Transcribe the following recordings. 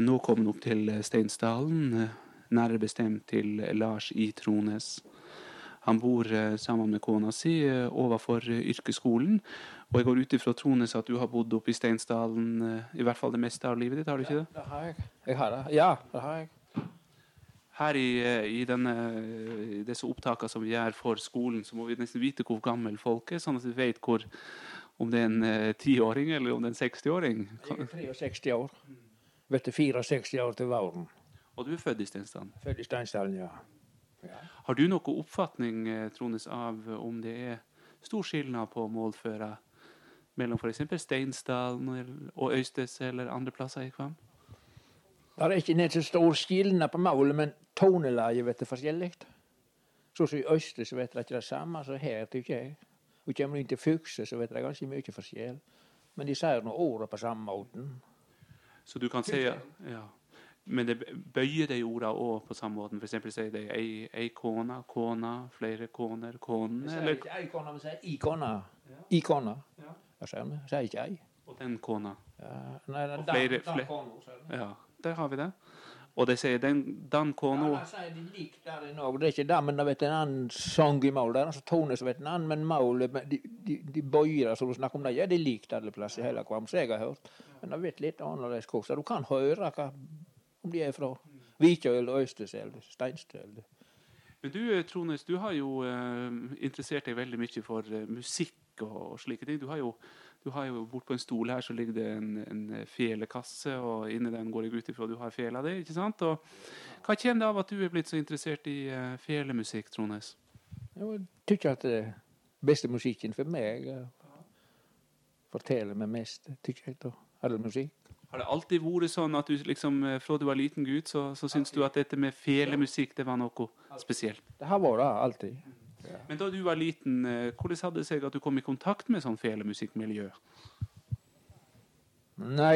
nå kommet opp til Steinsdalen, nærmere bestemt til Lars I. Trones. Han bor sammen med kona si overfor yrkesskolen, og jeg går ut ifra Trones at du har bodd oppe i Steinsdalen i hvert fall det meste av livet ditt, har du ikke det? Ja, det har jeg. Jeg har det. Ja, det har jeg. Her i disse opptakene som vi gjør for skolen, så må vi nesten vite hvor gammel folk sånn at vi vet om det en 10-åring eller om det en 60-åring. Jeg 63 år. Vet du, 64 år til våren. Og du født i Steinsdalen? Født i Steinsdalen, ja. Har du noen oppfatning, Trones, av om det stor skillnad på målføra mellom for eksempel Steinsdalen og Øystes eller andre plasser i Kvam? Det ikke ned så stor skillnad på målet, men tonelaget vet du forskjellig. Så som i Øystes vet jeg ikke det samme, så her tykker jeg. Og kommer inn til Fykse, så vet jeg ganske mye forskjell. Men de sier noen ord på samme måten. Så du kan si, ja. Men det bøyer de ordene også på samme måten. For eksempel sier de ei kona, flere koner, konen. Jeg sier ikke ei kona, men sier i kona. I kona. Jeg sier ikke ei. Og den kona. Ja, nei, og flere. Kona, ja, der har vi det. Og de sier den kona. Ja, de sier de likt der i Norge. Det ikke der, men det vet en annen sang i mål der. Altså Tones vet en annen, men målet, de bøyer så du snakker om det. Ja, de likt alle plasser i hele Kvam, så jeg har hørt. Men jeg vet litt annerledes hvordan. Du kan høre om de fra Vikjø eller Øystes eller Steinsdal. Men du, Trones, du har jo interessert deg veldig mye for musikk og slike ting. Du har jo bort på en stol her, så ligger det en felekasse, og inni den går jeg ut ifra du har fela det, ikke sant? Og hva kommer det av at du blitt så interessert i felemusikk, Trones? Jeg tykker at det beste musikken for meg forteller meg mest, tykker jeg, da. All musikk. Har det alltid vært sånn at du liksom, fra du var liten gutt, så syns du at dette med felemusikk, det var noe spesielt? Det har vært det, alltid. Ja. Men da du var liten, hvordan hadde det seg at du kom i kontakt med sånn felemusikkmiljø? Nei,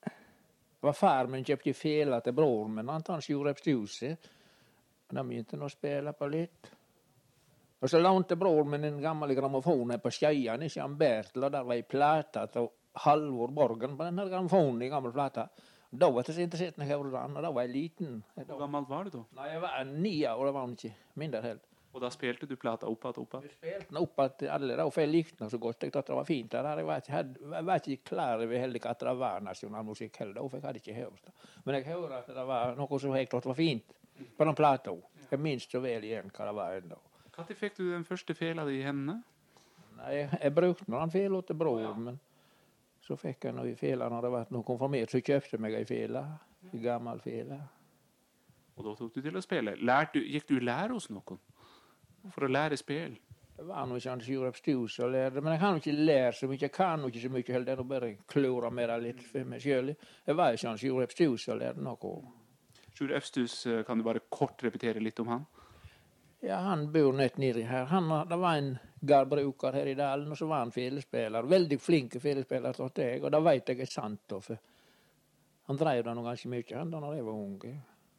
det var far min kjøpte fela til bror min, han gjorde oppstuse. Da begynte han å spille på litt. Og så lånte bror min en gammel grammofon på Skeian, ikke han Bertel, og der var ei plate til Halvor Borgen på denne grammofonen i gammel plate. Da var jeg så interessert når jeg hørte den, og da var jeg liten. Hvor gammel var du da? Nei, jeg var 9 år, det var han ikke mindre helt. Og da spilte du plata oppad? Jeg spilte den oppad til alle, da, for jeg likte den så godt. Jeg tatt det var fint. Jeg var ikke klar over heller at det var nasjonalmusikk heller, for jeg hadde ikke hørt det. Men jeg hørte at det var noe som jeg tatt var fint på den plata. Jeg minns så vel igjen hva det var enda. Når fikk du den første fela di i hendene? Nei, jeg brukte den fela til bror, men så fikk jeg noe i fela når det var noe konfirmert, så kjøpte jeg meg en fela, en gammel fela. Og da tok du til å spille. Gikk du lære hos noen? For å lære spill? Det var noe sånn som gjorde oppstus og lærte, men jeg kan jo ikke lære så mye, jeg kan jo ikke så mye heller, og bare klore med det litt for meg selv. Jeg var jo sånn som gjorde oppstus og lærte noe. Sjur Øvstus, kan du bare kort repetere litt om han? Ja, han bor nett nedi her. Det var en gardbruker her i dalen, og så var han felespiller. Veldig flink felespiller, tror jeg, og det vet jeg sant da, for han drev det noe ganske mye, han da når jeg var unge.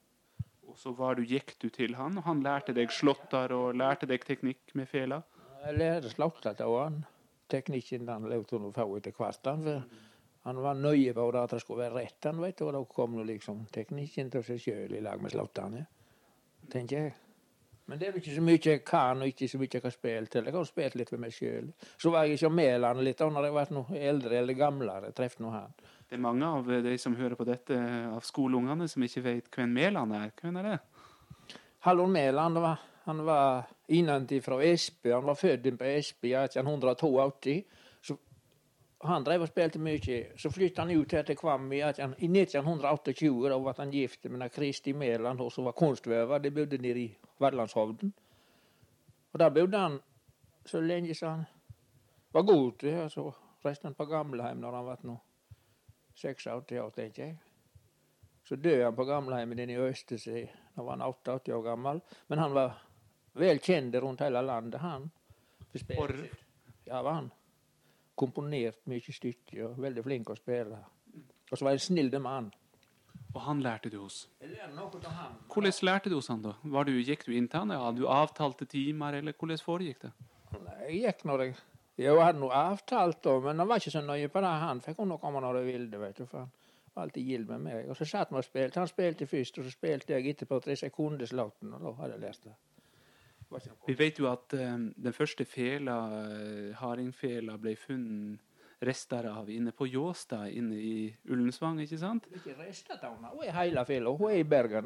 Og så gikk du til han, og han lærte deg slåttar og lærte deg teknikk med fela? Jeg lærte slåttar av han. Teknikken han levde hun å få etter hvert, for han var nøye på at det skulle være rett, han vet du, og da kom liksom teknikken til seg selv i lag med slåttarne, tenker jeg. Men det ikke så mye jeg kan, og ikke så mye jeg har spilt til. Jeg har spilt litt for meg selv. Så var jeg ikke med han litt, når jeg var noe eldre eller gamlere, treffet noe han. Det er mange av de som hører på dette, av skoleungene, som ikke vet hvem Mæland er. Hvem er det? Halvor Mæland, han var innentil fra Esby. Han var født på Esby i 1882. Så han drev og spilte mye. Så flyttet han ut her til Kvam i 1928. Da var han gift med Kristi Mæland, som var kunstvæver. De bodde nede i Verlandshovden. Og der bodde han så lenge så han var god. Så reiste han på gamleheim når han var 86 år, tenker jeg. Så døde han på gamleheimen i Øystes da var han 88 år gammel. Men han var vel kjent rundt hele landet, han. Ja, var han. Komponert mye stykker og veldig flink å spille. Og så var han en snill mann. Og han lærte du hos? Jeg lærte noe av han. Hvordan lærte du hos han da? Gikk du inn til han? Hadde du avtalte timer, eller hvordan foregikk det? Nei, jeg gikk når jeg hadde noe avtalt da, men han var ikke så nøye på det. Han fikk noe komme når det ville, vet du. For han Alltid gild med meg. Og så satt vi og spilte. Han spilte først, og så spilte jeg etterpå 3 sekunder slutten, og da hadde jeg lært det. Vi vet jo at den første fela, hardingfela, ble funnet rester av inne på Jåstad, inne i Ullensvang, ikke sant? Ikke rester av henne. Hun er hele fela. Hun er i Bergen.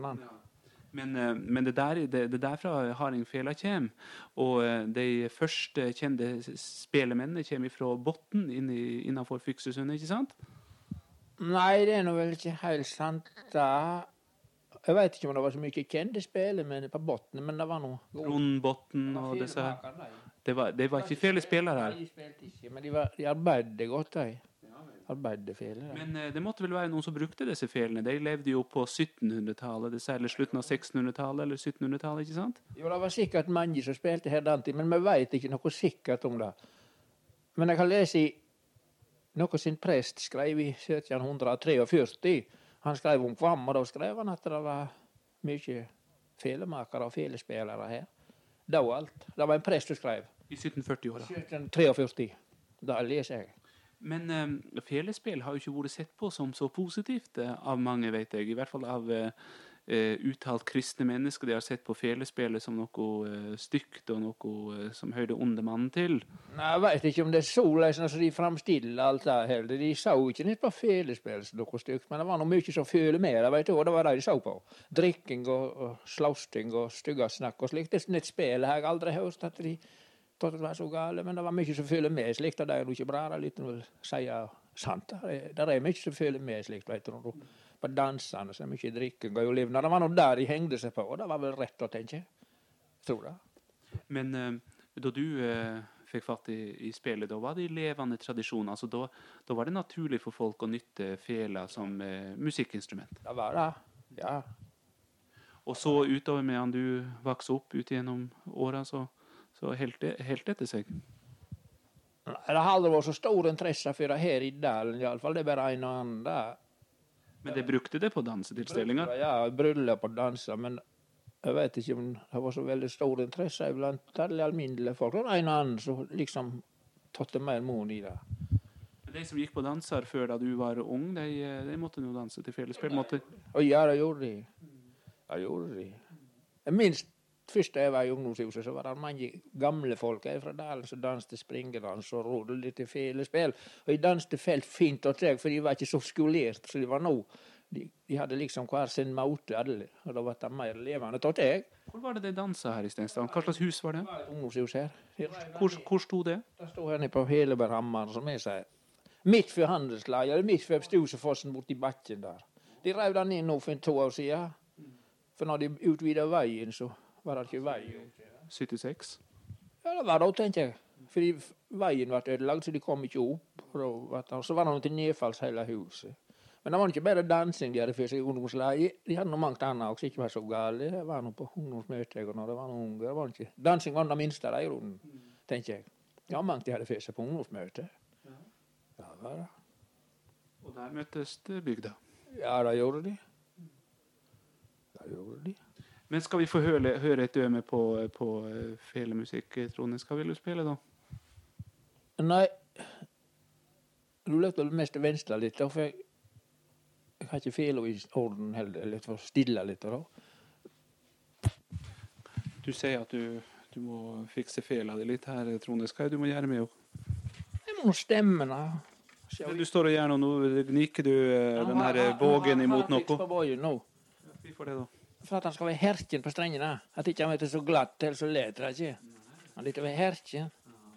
Men det derfra hardingfela kommer, og de første kjente spelemennene kommer fra Botten innenfor Fyksesund, ikke sant? Nei, det er nå vel ikke helt sant da. Jeg vet ikke om det var så mye kjente spelemenn på Botten, men det var noe... Trond Botten og disse her. Det var ikke flere spillere her. Nei, de spilte ikke, men de arbeidet godt, de. Arbeidet fele. Men det måtte vel være noen som brukte disse felene. De levde jo på 1700-tallet, eller slutten av 1600-tallet, eller 1700-tallet, ikke sant? Jo, det var sikkert mange som spilte her den tid, men vi vet ikke noe sikkert om det. Men jeg kan lese i noe sin prest skrev i 1743. Han skrev om Kvam, og da skrev han at det var mye felemakere og felespillere her. Da og alt. Det var en prest som skrev. I 1740-åra. 1743. Da leser jeg. Men felespill har jo ikke vært sett på som så positivt av mange, vet jeg. I hvert fall av uttalt kristne mennesker. De har sett på felespillet som noe stygt og noe som høyde onde mannen til. Nei, jeg vet ikke om det er så løsende som de fremstiller alt det her. De sa jo ikke litt på felespill som noe stygt, men det var noe mye som føler med det, vet du, og det var det de sa på. Drikking og slausting og styggasnakk og slikt. Det er et spill jeg har aldri hørt at de tatt det var så gale, men det var mye som føler med slikt, og det er jo ikke bra, det er litt å si sant. Det er mye som føler med slikt, vet du, på dansene, så er mye drikking og livene. Det var noe der de hengde seg på, og det var vel rett å tenke. Tror det. Men da du fikk fatt i spillet, da var det levende tradisjon. Altså, da var det naturlig for folk å nytte fela som musikkinstrument. Det var det, ja. Og så utover medan du vokste opp ut gjennom åra, så helt etter seg. Det har aldri vært så stor interesse for det her i dalen, i alle fall. Det er bare en og annen der. Men de brukte det på dansetilstelninger? Ja, bryllup og danser, men jeg vet ikke om det var så veldig stor interesse blant alle alminnelige folk. Det var en og annen som liksom tatt mer mån i det. De som gikk på danser før da du var ung, de måtte jo danse til felespill? Ja, det gjorde de. Det gjorde de. Minst først da jeg var i ungdomshuset, så var det mange gamle folk fra dalen som danste springedans og rådde litt til felespill. Og de danste felt fint og treg, for de var ikke så skolert, så de var nå. De hadde liksom hver sin måte, alle, og da var det mer levende, tatt jeg. Hvor var det de danset her i Stensland? Hva slags hus var det? Det var et ungdomshus her. Hvor stod det? Det stod her nede på Heleberghammeren, som jeg sier. Midt for handelslaget, eller midt for Stosefossen borti bakken der. De rev den inn nå for 2 år siden. For når de utvidet veien, så var det ikke vei. 76? Ja, det var det, tenker jeg. Fordi veien ble ødelagt, så de kom ikke opp. Så var det noe til nedfalls hele huset. Men det var ikke bare dansing de hadde for seg i ungdomslaget. De hadde noe mangt annet også, ikke var så gale. Det var noe på ungdomsmøter når det var noen unge. Det var ikke. Dansing var det minste der i grunnen, tenker jeg. Ja, mangt de hadde for seg på ungdomsmøter. Ja, det var det. Og der møttes bygda? Ja, det gjorde de. Det gjorde de. Men skal vi få høre et døme på felemusikk, Trond? Hva vil du spille da? Nei, du løp vel mest til venstre litt, for jeg har ikke fele i orden heller, litt for stille litt da. Du sier at du må fikse fela di litt her, Trond. Hva er det du må gjøre med henne? Jeg må stemme da. Du står og gjør noe, nå gnikker du den her bågen imot noe. Han har på bågen nå. Hvorfor det da? For at han skal være herken på strengene. At ikke han vet det så glatt eller så leter det ikke. Han litt over herken.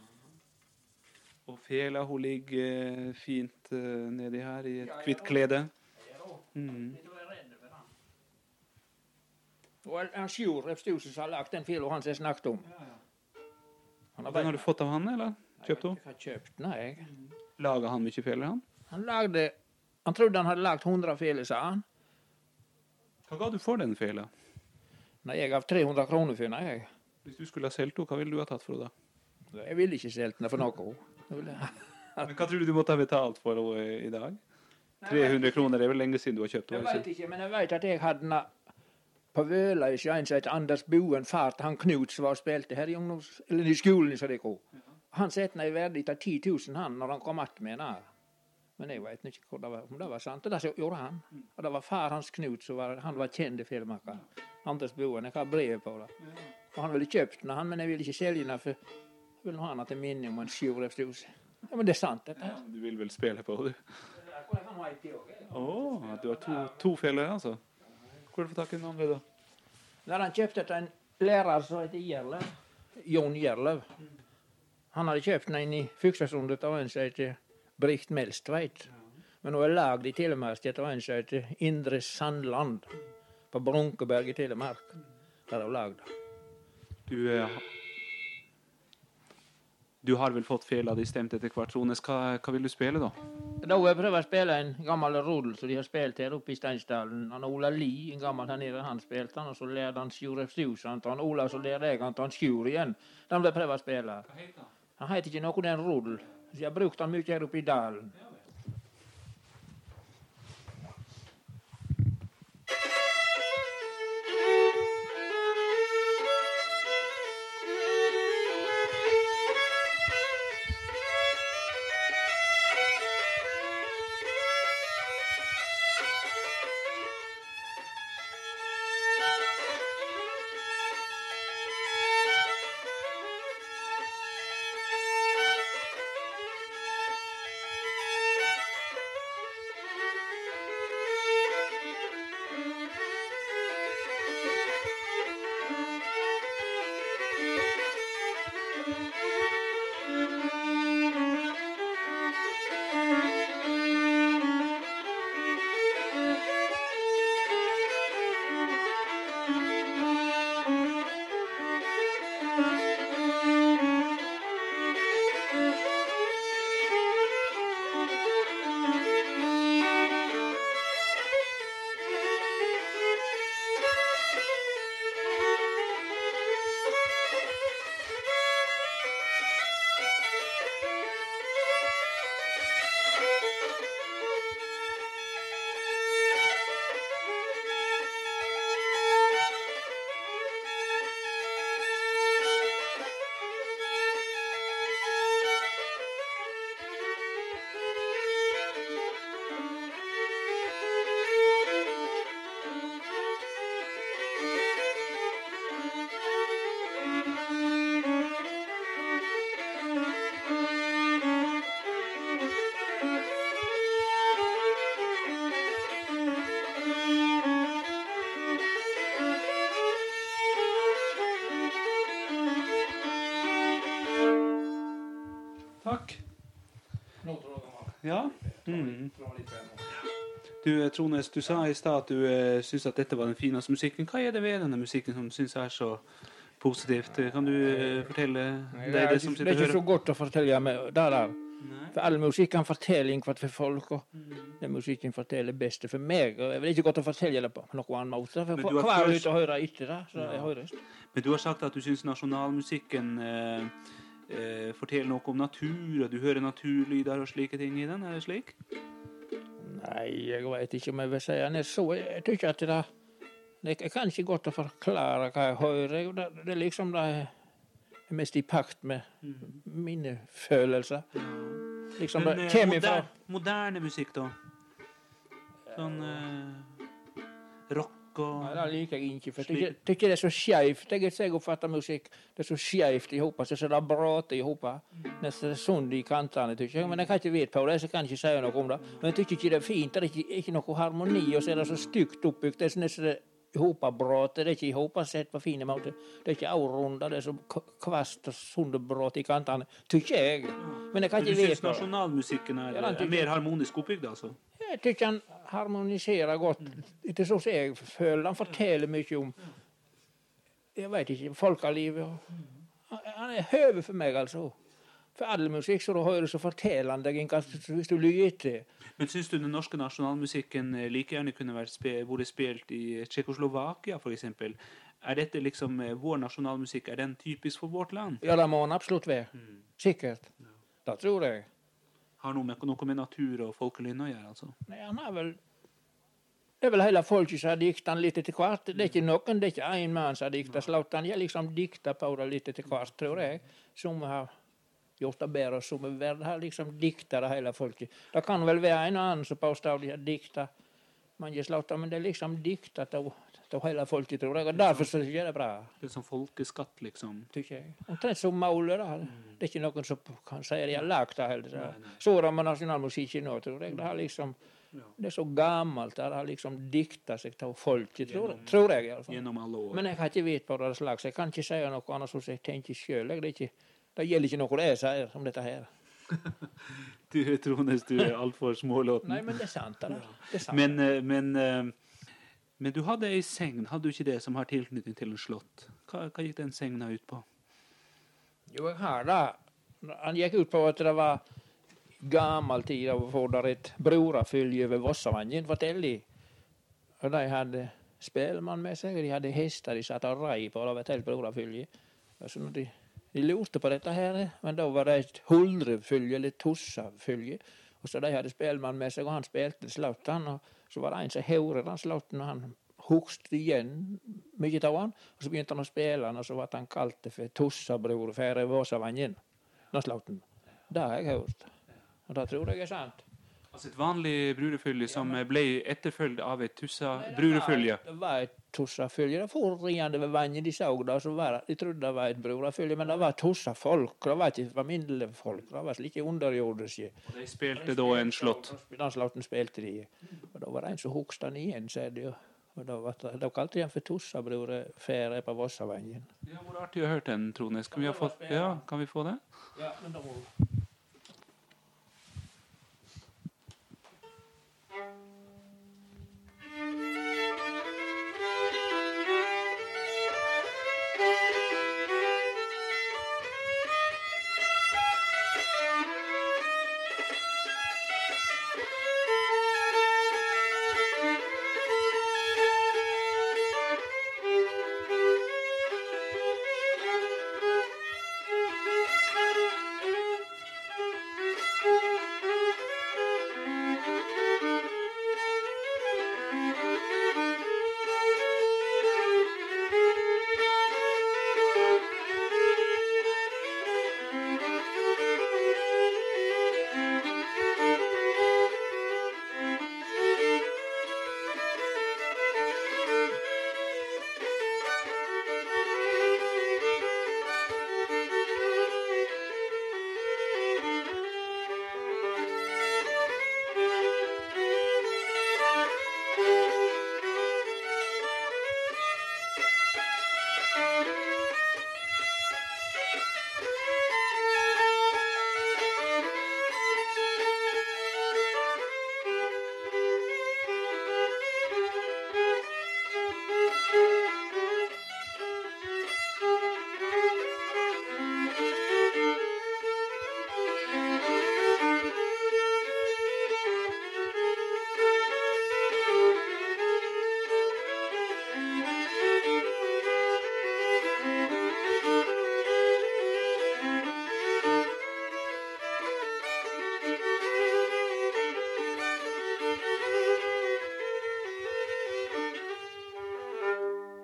Og fela, hun ligger fint nedi her i et kvitt klede. Og han Sjur Repstusen som har lagt den fela han som jeg snakket om. Den har du fått av han, eller? Kjøpt hun? Jeg har kjøpt, nei. Lager han mye feler, han? Han trodde han hadde lagt 100 feler, sa han. Hva ga du for den fela? Nei, jeg gav 300 kroner for den, jeg. Hvis du skulle ha selgt henne, hva ville du ha tatt for henne da? Jeg ville ikke selge den for noe. Men hva tror du måtte ha betalt for henne i dag? 300 kroner, det er vel lenge siden du har kjøpt henne? Jeg vet ikke, men jeg vet at jeg hadde den på Vøla i en som heter Anders Boen, far til han Knut som var og spilte her i skolen, så det går. Han sette den i verdi til 10 000 han, når han kom att med den her. Men jeg vet ikke om det var sant. Det så gjorde han. Og det var far hans Knut, han var kjent filmmaker. Anders Boen, jeg har brev på det. Og han ville kjøpt den, men jeg ville ikke selge den, for jeg ville ha den til minne om en sjurefstus. Ja, men det er sant, dette. Ja, du vil vel spille på det? Du har to feller, altså. Hvor har du fått tak i den andre, da? Når han kjøpte til en lærer som heter Gjerlev, Jon Gjerlev. Han hadde kjøpt den i Fyksasundet av en som heter Bricht Melstveit. Men nå er lagd i Telemark av en som heter Indre Sandland, på Brunkeberg i Telemark. Der er lagd. Du har vel fått feil av de stemt etter hvert, Trones. Hva vil du spille, da? Da vil jeg prøve å spille en gammel rodel som de har spilt her oppe i Steinsdalen. Han Ola Li, en gammel her nede, han spilte han, og så lærte han Sjuref Stus, han Ola, så lærte jeg han Sjur igjen. Den vil jeg prøve å spille. Hva heter han? Han heter ikke noe den rodel. Så jeg har brukt han mye her oppe i dalen. Takk. Ja. Du, Trones, du sa i stad at du synes at dette var den fineste musikken. Hva er det ved denne musikken som du synes er så positivt? Kan du fortelle deg det som sitter og hører? Det er ikke så godt å fortelle meg der. For all musikk kan fortelle innenfor for folk, og den musikken forteller best for meg. Og jeg vil ikke godt å fortelle det på noen annen måte, for hver ut og høre etter det, så jeg høres. Men du har sagt at du synes nasjonalmusikken forteller noe om natur, og du hører naturlyder og slike ting i den, er det slik? Nei, jeg vet ikke om jeg vil si det. Jeg tykker at jeg kan ikke godt å forklare hva jeg hører. Det er liksom det er mest i pakt med mine følelser. Liksom men det kommer fra moderne musikk da? Sånn rock og... Nei, det liker jeg ikke, for jeg tykker det er så skjevt. Jeg oppfatter musikk, det er så skjevt i hopa, så det bråter i hopa. Nesten sund i kantene, tykker jeg. Men jeg kan ikke vite på det, så jeg kan ikke si noe om det. Men jeg tykker ikke det er fint, det er ikke noe harmoni, og så er det så stygt oppbyggt. Det er nesten i hopa bråter, det er ikke i hopa sett på fine måter. Det er ikke avrunda, det er så kvast og sunde bråt i kantene, tykker jeg. Men jeg kan ikke vite på det. Du synes nasjonalmusikken er mer harmonisk oppbygd, altså? Jeg tykker han harmoniserer godt. Det er sånn som jeg føler. Han forteller mye om, jeg vet ikke, folkelivet. Han er høve for meg, altså. For all musikk som du hører, så forteller han deg hvis du lytter til. Men synes du den norske nasjonalmusikken like gjerne kunne vært spilt i Tsjekkoslovakia, for eksempel? Er dette liksom vår nasjonalmusikk, er den typisk for vårt land? Ja, det må han absolutt være. Sikkert. Det tror jeg. Har noe med natur og folkelynne å gjøre, altså? Nei, han har vel... Det er vel hele folket som har diktet han litt etter hvert. Det er ikke noen, det er ikke en mann som har diktet slått han. Jeg liksom diktet på det litt etter hvert, tror jeg. Som har gjort det bedre som vi har liksom dikta det hele folket. Det kan vel være en og annen som påstår de har dikta mange slåtter, men det er liksom diktat av hele folket, tror jeg. Og derfor så er det bra. Det er som folkeskatt, liksom. Tykker jeg. Omtrent som målet, da. Det er ikke noen som kan si de har lagt det heller. Så er det med nasjonalmusikken nå, tror jeg. Det har liksom, det er så gammelt, det har liksom dikta seg til folket, tror jeg i alle fall. Gjennom alle år. Men jeg har ikke vet på det slags. Jeg kan ikke si noe annet som jeg tenker selv. Det gjelder ikke noe jeg sier om dette her. Du, Trones, du er alt for smålåten. Nei, men det er sant. Det er sant. Men du hadde en segn, hadde du ikke det, som har tilknytning til en slott? Hva gikk den segna ut på? Jo, jeg har det. Han gikk ut på at det var gammel tid av å få der et brorafylje over Vossavangen, forteller de. Og de hadde spelmann med seg, og de hadde hester de satt og rei på, det var et helt brorafylje. Og så når de lurte på dette her, men da var det et huldrefylje, eller tossafylje, og så de hadde spelmann med seg, og han spilte slåtten, og så var det en som hører den slåtten, og han hukste igjen mye av han, og så begynte han å spille han, og så ble han kalt det for Tossabror for Våsavangen, den slåtten. Det har jeg hørt, og det tror jeg er sant. Altså et vanlig brurefylje som ble etterfølgt av et brurefylje? Det var et tossafylje, det for riende ved vannet, de så det, så var det, de trodde det var et brorafylje, men det var tossafolk, det var ikke familiefolk, det var slike underjordiske. Og de spilte da en slått? Den slåtten spilte de, og da var det en som hukste han igjen, sier de, og da kalte de han for Tossabror Fære på Vossavangen. Ja, hvor artig å høre den, Trones. Kan vi få det? Ja, men da må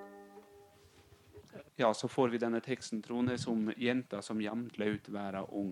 Ja, så får vi denne teksten, Trones, om jenta som jamt laut være ung.